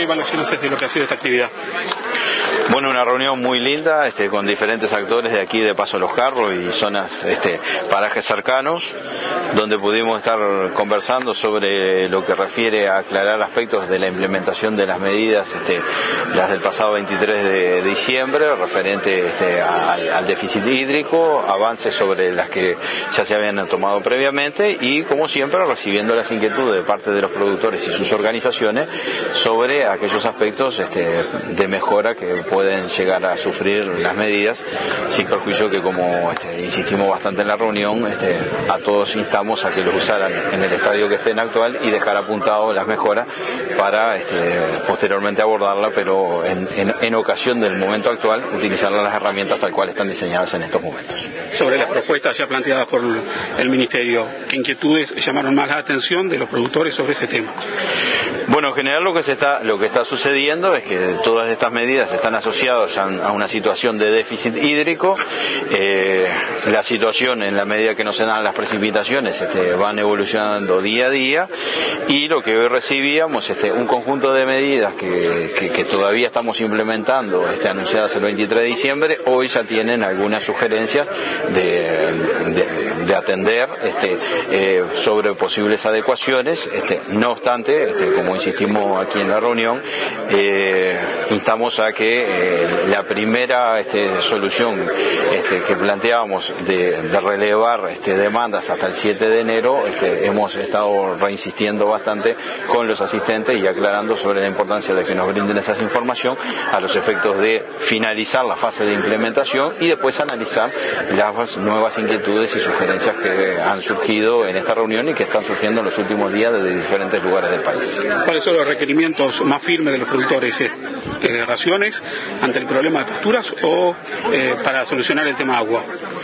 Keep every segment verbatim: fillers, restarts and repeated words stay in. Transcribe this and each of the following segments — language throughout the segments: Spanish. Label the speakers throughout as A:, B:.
A: evaluación haces de lo que ha sido esta actividad?
B: Bueno, una reunión muy linda, este, con diferentes actores de aquí de Paso Los Carros y zonas, este, parajes cercanos, donde pudimos estar conversando sobre lo que refiere a aclarar aspectos de la implementación de las medidas, este, las del pasado veintitrés de diciembre, referente este, al, al déficit hídrico, avances sobre las que ya se habían tomado previamente y, como siempre, recibiendo las inquietudes de parte de los productores y sus organizaciones sobre aquellos aspectos este, de mejora que pueden llegar a sufrir las medidas, sin perjuicio que, como este, insistimos bastante en la reunión, este, a todos instamos a que los usaran en el estadio que esté en actual y dejar apuntado las mejoras para este, posteriormente abordarla, pero en, en, en ocasión del momento actual, utilizar las herramientas tal cual están diseñadas en estos momentos.
A: Sobre las propuestas ya planteadas por el Ministerio, ¿qué inquietudes llamaron más la atención de los productores sobre ese tema?
B: Bueno, en general lo que se está, lo que está sucediendo es que todas estas medidas están asociadas a una situación de déficit hídrico. Eh, la situación, en la medida que no se dan las precipitaciones, este, van evolucionando día a día, y lo que hoy recibíamos, este, un conjunto de medidas que, que, que todavía estamos implementando, este, anunciadas el veintitrés de diciembre, hoy ya tienen algunas sugerencias de, de, de atender este, eh, sobre posibles adecuaciones. Este, no obstante, este, como insistimos aquí en la reunión, eh, instamos a que eh, la primera este, solución este, que planteábamos de, de relevar este, demandas hasta el siete de enero, este, hemos estado reinsistiendo bastante con los asistentes y aclarando sobre la importancia de que nos brinden esa información a los efectos de finalizar la fase de implementación y después analizar las nuevas inquietudes y sugerencias que han surgido en esta reunión y que están surgiendo en los últimos días desde diferentes lugares del país.
A: ¿Cuáles son los requerimientos más firmes de los productores? Eh, eh, ¿Raciones ante el problema de pasturas o eh, para solucionar el tema agua?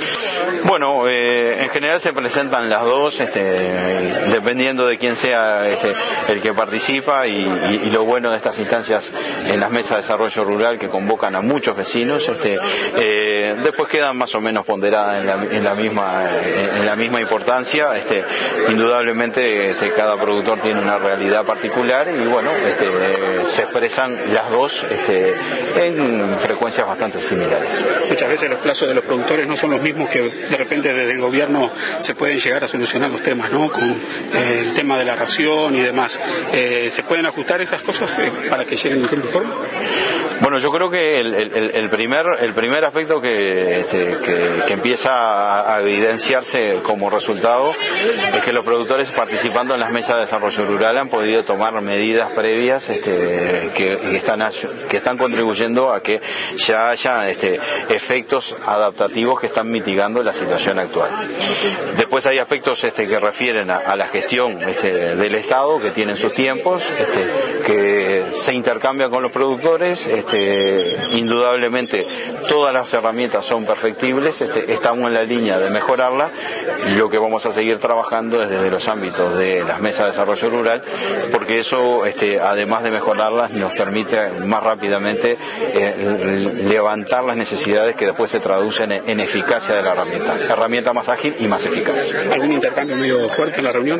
B: Bueno, eh, en general se presentan las dos, este, dependiendo de quién sea este, el que participa y, y, y lo bueno de estas instancias en las mesas de desarrollo rural que convocan a muchos vecinos, este, eh, después quedan más o menos ponderadas en la, en la misma en, en la misma importancia. Este, indudablemente este, cada productor tiene una realidad particular y bueno, este, eh, se expresan las dos este, en frecuencias bastante similares.
A: Muchas veces los plazos de los productores no son los mismos que de repente desde el gobierno se pueden llegar a solucionar los temas, ¿no? Con eh, el tema de la ración y demás. Eh, ¿Se pueden ajustar esas cosas eh, para que lleguen en tiempo y forma?
B: Bueno, yo creo que el, el, el primer el primer aspecto que, este, que, que empieza a, a evidenciarse como resultado es que los productores participando en las mesas de desarrollo rural han podido tomar medidas previas este, que, que están que están contribuyendo a que ya haya este, efectos adaptativos que están mitigando la situación actual. Después hay aspectos este, que refieren a, a la gestión este, del Estado, que tienen sus tiempos, este, que se intercambian con los productores. Este, indudablemente todas las herramientas son perfectibles, este, estamos en la línea de mejorarla. Lo que vamos a seguir trabajando es desde los ámbitos de las mesas de desarrollo rural, porque eso, este, además de mejorarlas, nos permite más rápidamente eh, levantar las necesidades que después se traducen en, en eficacia de la herramienta, herramienta más ágil y más eficaz.
A: ¿Algún intercambio medio fuerte en la reunión?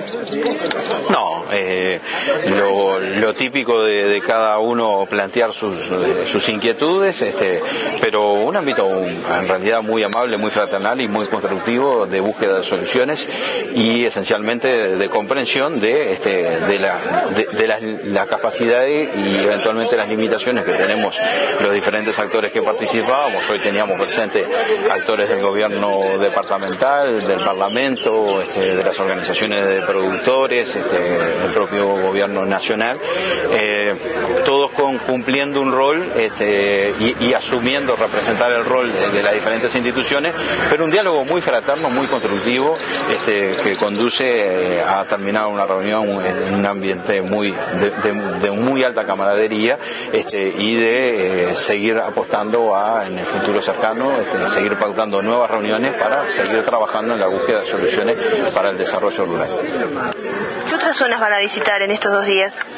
B: No, eh, lo, lo típico de, de cada uno plantear sus, sus inquietudes, este, pero un ámbito en realidad muy amable, muy fraternal y muy constructivo de búsqueda de soluciones y esencialmente de, de comprensión de, este, de, la, de, de la, la capacidad y eventualmente las limitaciones que tenemos los diferentes actores que participábamos. Hoy teníamos presente actores del gobierno departamental, del parlamento, este, de las organizaciones de productores, este, del propio gobierno nacional, eh, todos con, cumpliendo un rol este, y, y asumiendo representar el rol de, de las diferentes instituciones, pero un diálogo muy fraterno, muy constructivo, este, que conduce eh, a terminar una reunión en un ambiente muy de, de, de muy alta camaradería este, y de eh, seguir apostando a, en el futuro cercano, este, seguir pautando nuevas reuniones para seguir trabajando en la búsqueda de soluciones para el desarrollo rural.
C: ¿Qué otras zonas van a visitar en estos dos días?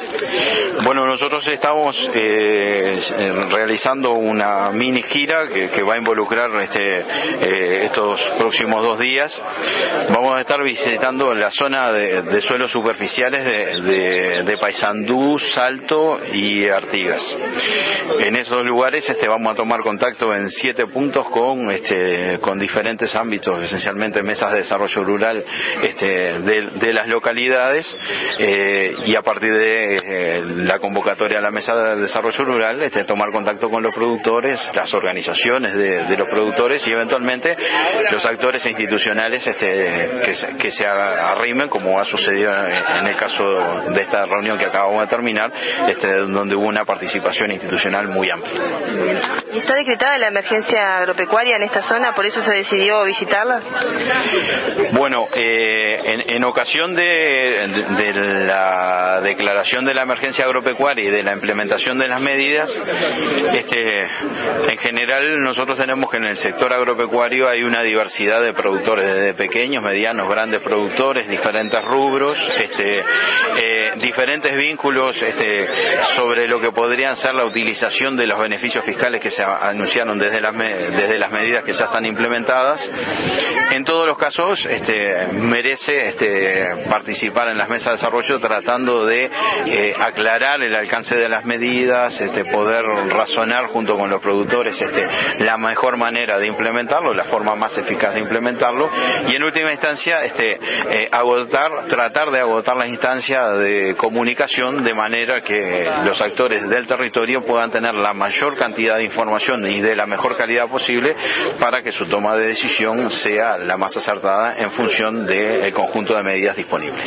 B: Bueno, nosotros estamos eh, realizando una mini gira que, que va a involucrar este, eh, estos próximos dos días. Vamos a estar visitando la zona de, de suelos superficiales de, de, de Paysandú, Salto y Artigas. En esos lugares este, vamos a tomar contacto en siete puntos con, este, con diferentes ámbitos, esencialmente mesas de desarrollo rural este, de, de las localidades, eh, y a partir de eh, la convocatoria a la mesa de desarrollo rural, este, tomar contacto con los productores, las organizaciones de, de los productores y eventualmente los actores institucionales este, que, se, que se arrimen, como ha sucedido en el caso de esta reunión que acabamos de terminar, este, donde hubo una participación institucional muy amplia.
C: ¿Y está decretada la emergencia agropecuaria en esta zona? ¿Por eso se decidió visitarla?
B: Bueno, eh, en, en ocasión de, de, de la declaración de la emergencia agropecuaria y de la implementación de las medidas, este, en general nosotros tenemos que en el sector agropecuario hay una diversidad de productores, desde pequeños, medianos, grandes productores, diferentes rubros, este, eh, diferentes vínculos este, sobre lo que podrían ser la utilización de los beneficios fiscales que se anunciaron desde las, desde las medidas que ya están implementadas. En todos los casos este, merece este, participar en las mesas de desarrollo tratando de eh, aclarar el alcance de las medidas, este, poder razonar junto con los productores este, la mejor manera de implementarlo, la forma más eficaz de implementarlo y en última instancia este, eh, agotar, tratar de agotar la instancia de comunicación de manera que los actores del territorio puedan tener la mayor cantidad de información y de la mejor calidad posible para que su toma de decisión sea la más acertada en función del conjunto de medidas disponibles.